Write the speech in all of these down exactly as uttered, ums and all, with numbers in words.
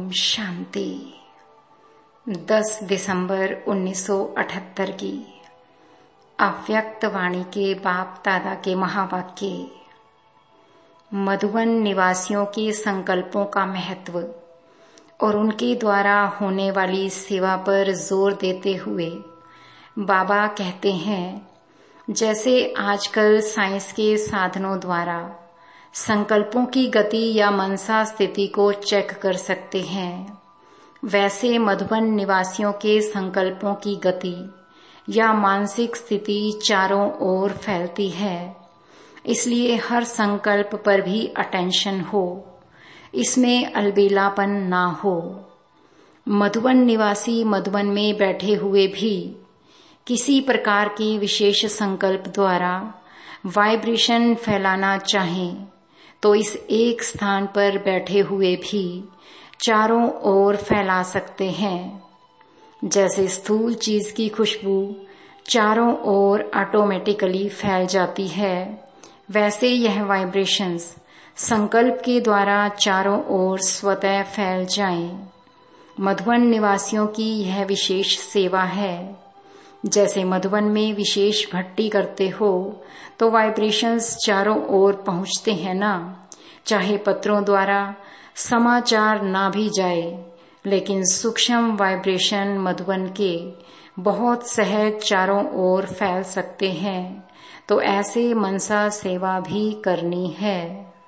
शांति। दस दिसंबर उन्नीस सौ अठहत्तर की अव्यक्त वाणी के बाप दादा के महावाक्य। मधुबन निवासियों के संकल्पों का महत्व और उनके द्वारा होने वाली सेवा पर जोर देते हुए बाबा कहते हैं, जैसे आजकल साइंस के साधनों द्वारा संकल्पों की गति या मनसा स्थिति को चेक कर सकते हैं, वैसे मधुबन निवासियों के संकल्पों की गति या मानसिक स्थिति चारों ओर फैलती है। इसलिए हर संकल्प पर भी अटेंशन हो, इसमें अलबेलापन ना हो। मधुबन निवासी मधुबन में बैठे हुए भी किसी प्रकार की विशेष संकल्प द्वारा वाइब्रेशन फैलाना चाहें तो इस एक स्थान पर बैठे हुए भी चारों ओर फैला सकते हैं। जैसे स्थूल चीज की खुशबू चारों ओर ऑटोमेटिकली फैल जाती है, वैसे यह वाइब्रेशंस संकल्प के द्वारा चारों ओर स्वतः फैल जाएं। मधुबन निवासियों की यह विशेष सेवा है। जैसे मधुबन में विशेष भट्टी करते हो तो वाइब्रेशंस चारों ओर पहुंचते हैं ना। चाहे पत्रों द्वारा समाचार ना भी जाए, लेकिन सूक्ष्म वाइब्रेशन मधुबन के बहुत सहज चारों ओर फैल सकते हैं। तो ऐसे मनसा सेवा भी करनी है।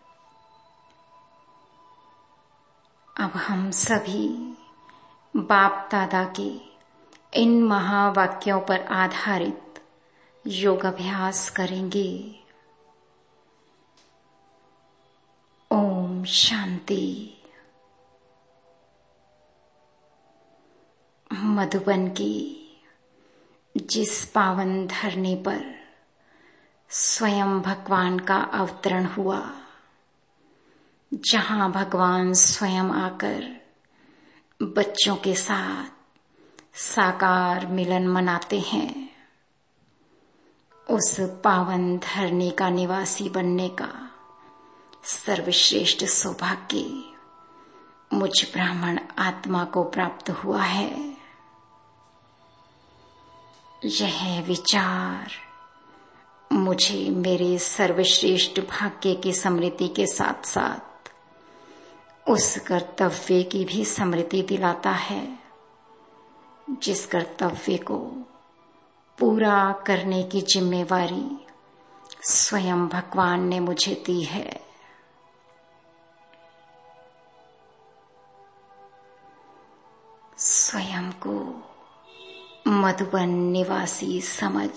अब हम सभी बाप दादा के इन महावाक्यों पर आधारित योग अभ्यास करेंगे। ओम शांति। मधुबन की जिस पावन धरनी पर स्वयं भगवान का अवतरण हुआ, जहां भगवान स्वयं आकर बच्चों के साथ साकार मिलन मनाते हैं, उस पावन धरनी का निवासी बनने का सर्वश्रेष्ठ सौभाग्य मुझ ब्राह्मण आत्मा को प्राप्त हुआ है। यह विचार मुझे मेरे सर्वश्रेष्ठ भाग्य की स्मृति के साथ साथ उस कर्तव्य की भी स्मृति दिलाता है, जिस कर्तव्य को पूरा करने की जिम्मेवारी स्वयं भगवान ने मुझे दी है। स्वयं को मधुबन निवासी समझ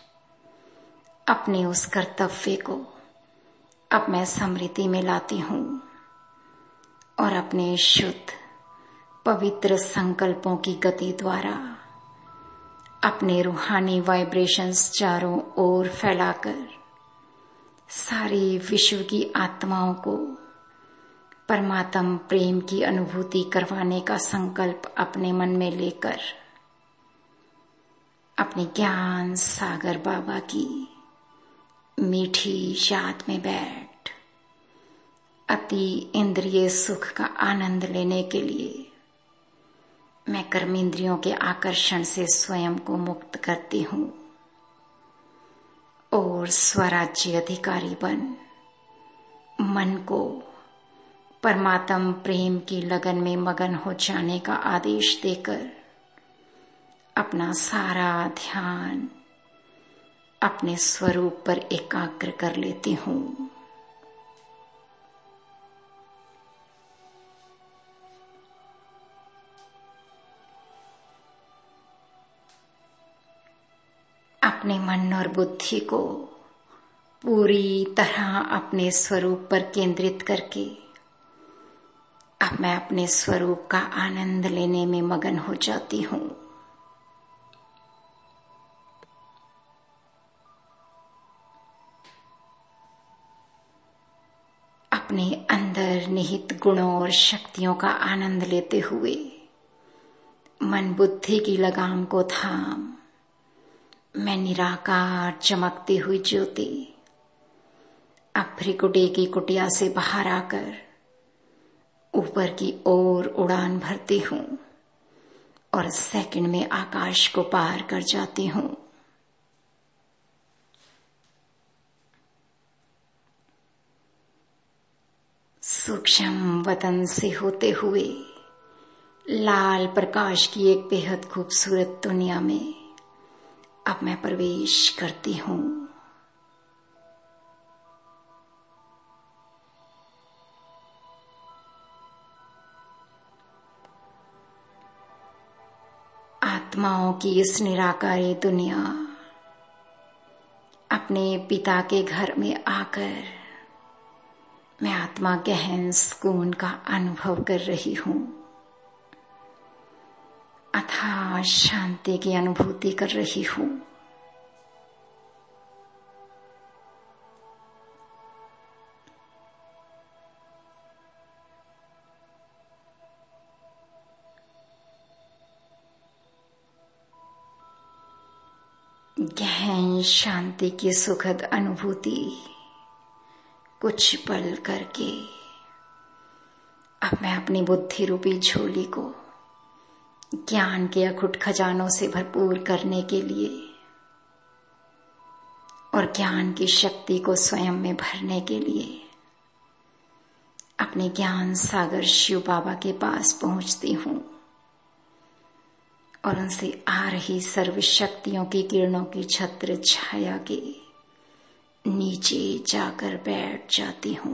अपने उस कर्तव्य को अब मैं स्मृति में लाती हूँ और अपने शुद्ध पवित्र संकल्पों की गति द्वारा अपने रूहानी वाइब्रेशंस चारों ओर फैलाकर सारी विश्व की आत्माओं को परमात्म प्रेम की अनुभूति करवाने का संकल्प अपने मन में लेकर अपने ज्ञान सागर बाबा की मीठी याद में बैठ अति इंद्रिय सुख का आनंद लेने के लिए मैं कर्मेंद्रियों के आकर्षण से स्वयं को मुक्त करती हूँ और स्वराज्य अधिकारी बन मन को परमात्म प्रेम की लगन में मगन हो जाने का आदेश देकर अपना सारा ध्यान अपने स्वरूप पर एकाग्र कर लेती हूँ। अपने मन और बुद्धि को पूरी तरह अपने स्वरूप पर केंद्रित करके अब मैं अपने स्वरूप का आनंद लेने में मगन हो जाती हूँ। अपने अंदर निहित गुणों और शक्तियों का आनंद लेते हुए मन बुद्धि की लगाम को थाम मैं निराकार चमकती हुई ज्योति अब भ्रिकुटी की कुटिया से बाहर आकर ऊपर की ओर उड़ान भरती हूँ और सेकंड में आकाश को पार कर जाती हूँ। सूक्ष्म वतन से होते हुए लाल प्रकाश की एक बेहद खूबसूरत दुनिया में अब मैं प्रवेश करती हूँ। आत्माओं की इस निराकारी दुनिया अपने पिता के घर में आकर मैं आत्मा गहन सुकून का अनुभव कर रही हूँ, अथाह शांति की अनुभूति कर रही हूँ। गहन शांति की सुखद अनुभूति कुछ पल करके अब मैं अपनी बुद्धि रूपी झोली को ज्ञान के अखुट खजानों से भरपूर करने के लिए और ज्ञान की शक्ति को स्वयं में भरने के लिए अपने ज्ञान सागर शिव बाबा के पास पहुंचती हूँ और उनसे आ रही सर्व शक्तियों की किरणों की छत्र छाया के नीचे जाकर बैठ जाती हूँ।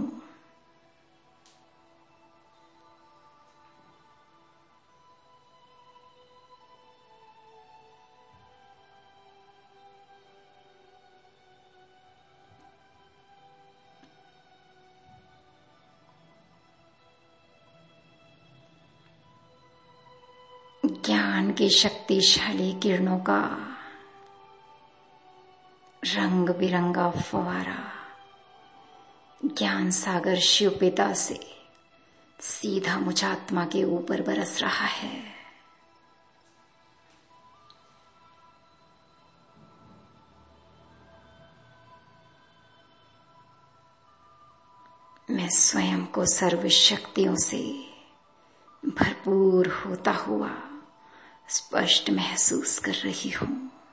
ज्ञान की शक्तिशाली किरणों का रंग बिरंगा फवारा ज्ञान सागर शिव पिता से सीधा मुझ आत्मा के ऊपर बरस रहा है। मैं स्वयं को सर्व शक्तियों से भरपूर होता हुआ स्पष्ट महसूस कर रही हूँ।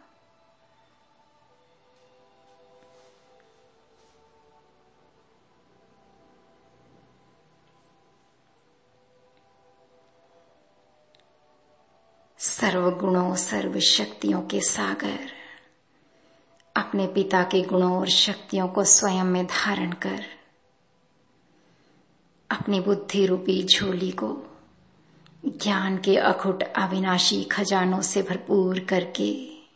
सर्व गुणों सर्व शक्तियों के सागर अपने पिता के गुणों और शक्तियों को स्वयं में धारण कर अपनी बुद्धि रूपी झोली को ज्ञान के अखुट अविनाशी खजानों से भरपूर करके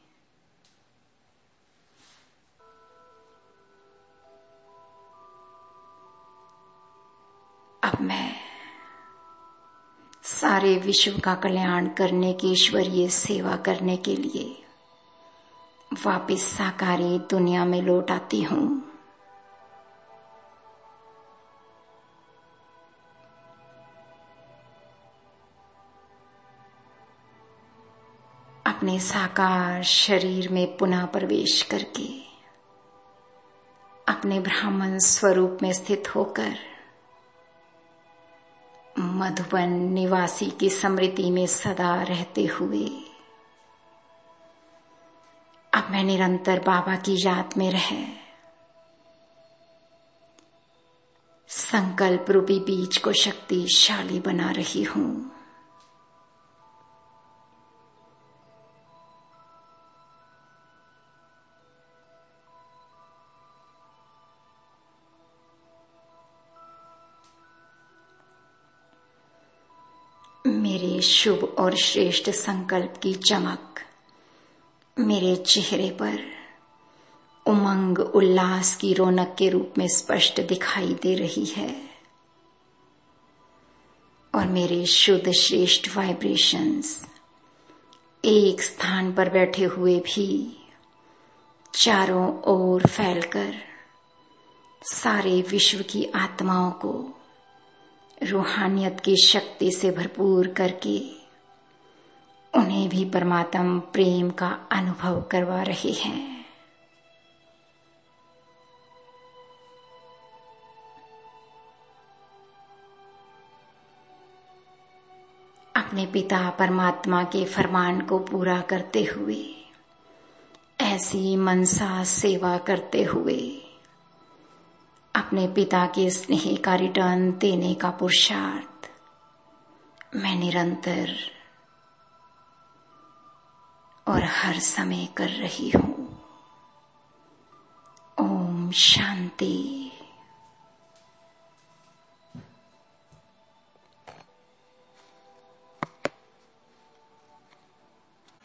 अब मैं सारे विश्व का कल्याण करने की ईश्वरीय सेवा करने के लिए वापिस साकारी दुनिया में लौट आती हूँ। अपने साकार शरीर में पुनः प्रवेश करके अपने ब्राह्मण स्वरूप में स्थित होकर मधुबन निवासी की स्मृति में सदा रहते हुए अब मैं निरंतर बाबा की याद में रह संकल्प रूपी बीज को शक्तिशाली बना रही हूँ। मेरे शुभ और श्रेष्ठ संकल्प की चमक मेरे चेहरे पर उमंग उल्लास की रौनक के रूप में स्पष्ट दिखाई दे रही है और मेरे शुद्ध श्रेष्ठ वाइब्रेशंस एक स्थान पर बैठे हुए भी चारों ओर फैलकर सारे विश्व की आत्माओं को रूहानियत की शक्ति से भरपूर करके उन्हें भी परमात्म प्रेम का अनुभव करवा रहे हैं। अपने पिता परमात्मा के फरमान को पूरा करते हुए, ऐसी मनसा सेवा करते हुए अपने पिता के स्नेह का रिटर्न देने का पुरुषार्थ मैं निरंतर और हर समय कर रही हूँ। ओम शांति।